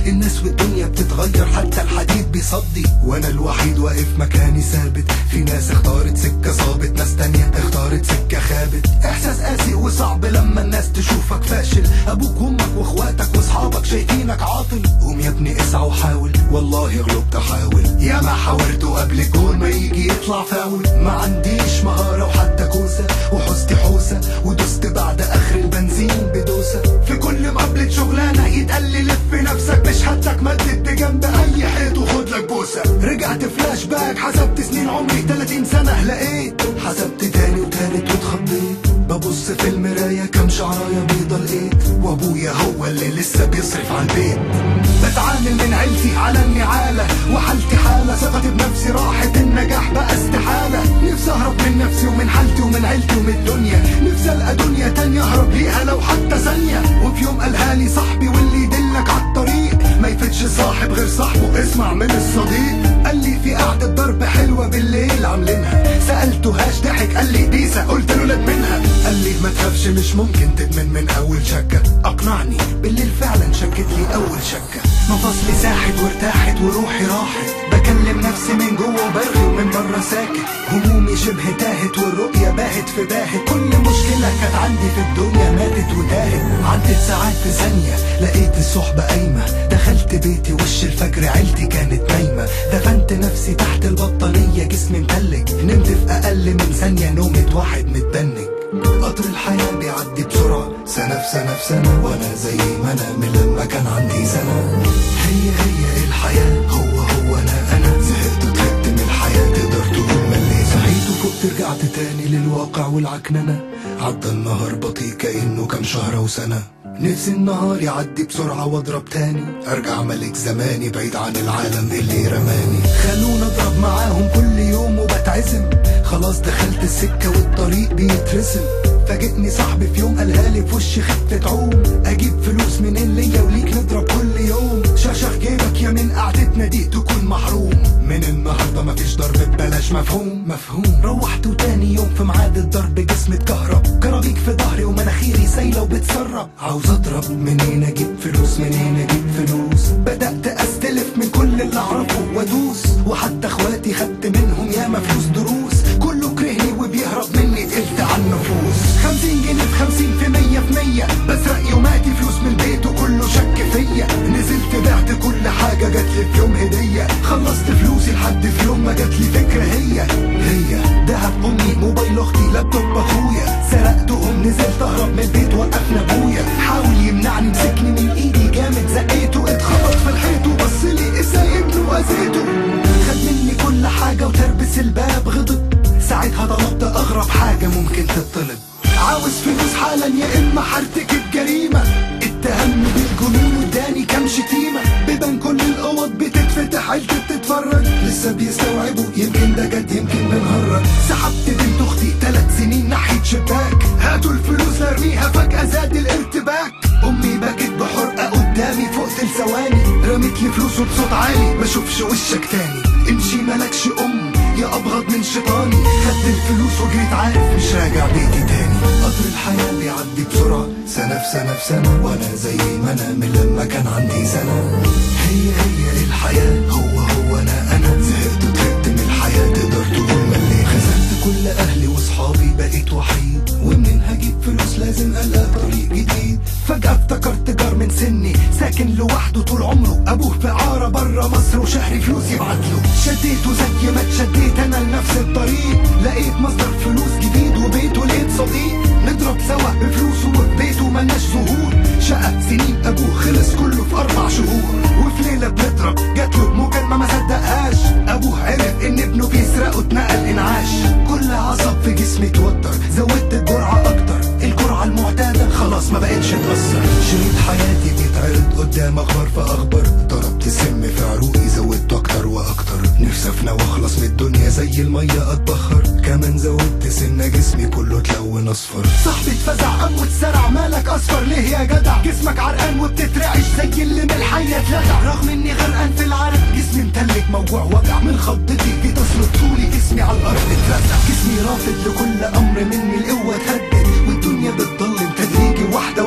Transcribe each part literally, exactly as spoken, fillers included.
الناس والدنيا بتتغير، حتى الحديد بيصدي وانا الوحيد واقف مكاني ثابت. في ناس اختارت سكة صابت، ناس تانية اختارت سكة خابت. احساس قاسي وصعب لما الناس تشوفك فاشل، ابوك وامك واخواتك واصحابك شايفينك عاطل. قوم يا ابني اسعى وحاول، والله غلبت احاول. يا ما حاولت قبل الجول ما يجي يطلع فاول. ما عنديش مهارة وحتى كوسة، وحوزتي حوسة ودوست بعد اخر البنزين بدوسة. في كل مقابلة شغلانة يتقال لي لف نفسك، مش هاتك مدد جنب اي حيط وخد لك بوسة. رجعت فلاش باك حسبت سنين عمري تلاتين سنة، لقيت حسبت تاني وتالت واتخضيت. ببص في المراية كم شعراية بيضة لقيت، وابويا هو اللي لسه بيصرف على البيت. بتعامل من عيلتي على النعالة، وحالتي حالة ثقتي بنفسي راحت، النجاح بقى استحالة. نفسي اهرب من نفسي ومن حالتي ومن عيلتي ومن الدنيا، نفسي القى دنيا تانية اهرب ليها لو حتى ثانية. وفي يوم قالها لي صاحبي واللي يدلك عالطريق ما يفتش صاحب غير صاحبه، اسمع من الصديق. قال لي في قعدة ضرب حلوة بالليل عاملينها، سألته هاش ضحك قال لي بيسا، قلت له لد منها. قال لي ما تخافش مش ممكن تدمن من اول شكة. اقنعني بالليل فعلا شكت لي اول شكة. مفاصلي ساحت وارتاحت وروحي راحت، بكلم نفسي من جوه وبرغي ومن بره ساكت. همومي شبه تاهت والرؤية باهت في باهت، كل مشكلة كانت عندي في الدنيا ماتت وتاهت. عدت ساعات في ثانية لقيت الصحبة قايمة، دخلت بيتي وش الفجر عيلتي كانت نايمة. دفنت نفسي تحت البطانية جسمي متلج، نمت في اقل من ثانية نومة واحد متبنج. قطر الحياة بيعدي بسرعة، سنة في سنة في سنة، وانا زي ما انا من لما كان عندي سنة. هي هي الحياة، هو هو انا انا زهقت وتعبت من الحياة، تقدر تقول مليت. صحيت وفقت رجعت تاني للواقع والعكننة، عدى النهار بطيء كأنه كام شهر وسنة. نفسي النهار يعدي بسرعة واضرب تاني، ارجع ملك زماني بعيد عن العالم اللي رماني. خلونا اضرب معاهم كل يوم وبتعزم، خلاص دخلت السكة والطريق بيترسم. فاجئني صاحبي في يوم قالها لي في وشي خفة عوم، اجيب فلوس منين ليا وليك نضرب كل يوم. شخشخ جيبك يا من قعدتنا دي تكون محروم، من النهارده مفيش ضرب ببلاش. مفهوم مفهوم. روحت وتاني يوم في ميعاد الضرب جسمي اتكهرب، كرابيك في ظهري ومناخيري سايله وبتسرب. عاوز اضرب منين اجيب فلوس منين اجيب فلوس. بدأت استلف من كل اللي اعرفه وادوس، وحتى اخواتي خدت منهم ياما فلوس دروس. كله كرهني وبيهرب مني تقلت على النفوس. خمسين جنيه في خمسين في مية في مية، بسرق يوماتي فلوس من البيت وكله شك فيا. نزلت بعت كل حاجة جاتلي في يوم هدية، خلصت فلوسي لحد في يوم ما جاتلي فكرة. هي هي دهب امي موبايل اختي لابتوب اخويا، سرقتهم نزلت اهرب من البيت وقفنا ابويا. حاول يمنعني مسكني من ايدي جامد زقيته، اتخبط في الحيط وبصلي ازاي ابنه واذيته. خد مني كل حاجة وتربس الباب غضب، ساعتها طلبت اغرب حاجة ممكن تطلب. عاوز فلوس حالا يا اما هرتكب جريمة. اتهمني بالجنون واداني كام شتيمة، بيبان كل الاوض بتتفتح عيلتي بتتفرج. لسه بيستوعبوا يمكن ده جد يمكن بنهرج. سحبت بنت اختي تلات سنين ناحية شباك، هاتوا الفلوس لارميها فجأة زاد الارتباك. امي بكت بحرقة قدامي فوقت لثواني، رميت لي فلوس وبصوت عالي بشوفش وشك تاني. امشي ملكش ام يا ابغض من شيطاني، خدت الفلوس وجريت عارف مش راجع بيتي تاني. قطر الحياة بيعدي بسرعة، سنة في سنة في سنة، وانا زي ما انا من لما كان عندي سنة. هي هي الحياة، هو هو انا انا زهقت وتعبت من الحياة، تقدر تقول مليت. خسرت كل اهلي واصحابي بقيت وحيد، ومنين هجيب فلوس لازم الاقي طريق جديد. فجأة افتكرت جار من سني ساكن لوحده طول عمره، ابوه في عارة برا مصر وشهري فلوس يبعتله. شديته زي ما اتشديت انا لنفس الطريق، لقيت مصدر فلوس جديد وبيت ولقيت صديق. نضرب سوا بفلوسه وفي بيته ملناش ظهور، شقى سنين ابوه خلص كله في اربع شهور. وفي ليلة بنضرب جاتله مكالمة ما صدقهاش، ابوه عرف ان ابنه بيسرقه اتنقل انعاش. كل عصب في جسمي اتوتر، زودت الجرعة اكتر، الجرعة المعتادة خلاص ما بقتش تأثر. شريط حياتي بيتعرض قدام اخبار في اخبار، ضربت سم في عروقي زودته اكتر واكتر. نفسي افنى واخلص من الدنيا زي المية اتبخر، كمان زودت سنة جسمي كله اتلون اصفر. صاحبي اتفزع قام واتسرع، مالك اصفر ليه يا جدع؟ جسمك عرقان وبتترعش زي اللي من الحية اتلدع. رغم اني غرقان في العرق جسمي متلج موجوع وجع، من خضتي جيت اسند طولي جسمي على الارض اترزع. جسمي رافض لكل امر مني القوة تهدد، والدنيا بتضلم تدريجي واحدة واحدة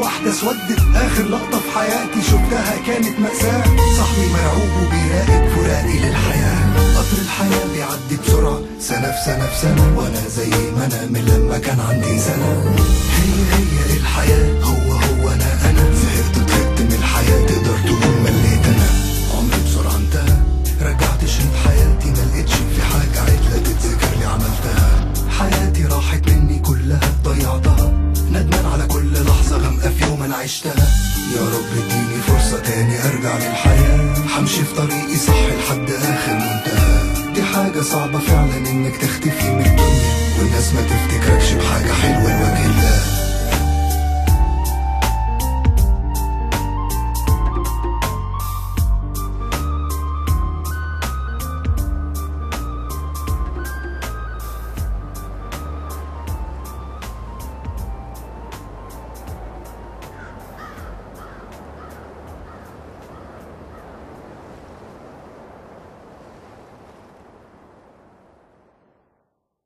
اسودت. اخر لقطة في حياتي شفتها كانت مأساة، صاحبي مرعوب وبيراقب فراقي للحياة. قطر الحياة بيعدي بسرعة، سنة في سنة في سنة، وانا زي ما انا من لما كان عندي سنة. هي هي الحياة، هو هو انا انا زهقت وتعبت من الحياة، تقدر تقول مليت انا. عمري بسرعة انتهى، رجعت شريط حياتي ملقتش في حاجة عدلة تتذكر لي عملتها. حياتي راحت مني كلها ضيعتها، ندمان على كل لحظة غامقة في يوم انا عشتها. يا رب اديني فرصة تاني ارجع للحياة، حمشي في طريقي صح لحد اخر منتهى. دي حاجة صعبة فعلا انك تختفي من الدنيا، والناس ما تفتكركش بحاجة حلوة الوجه